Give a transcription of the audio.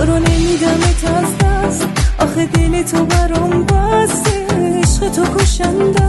رو نمیدمت از دست، آخه دل تو برام بسته، عشق تو کشنده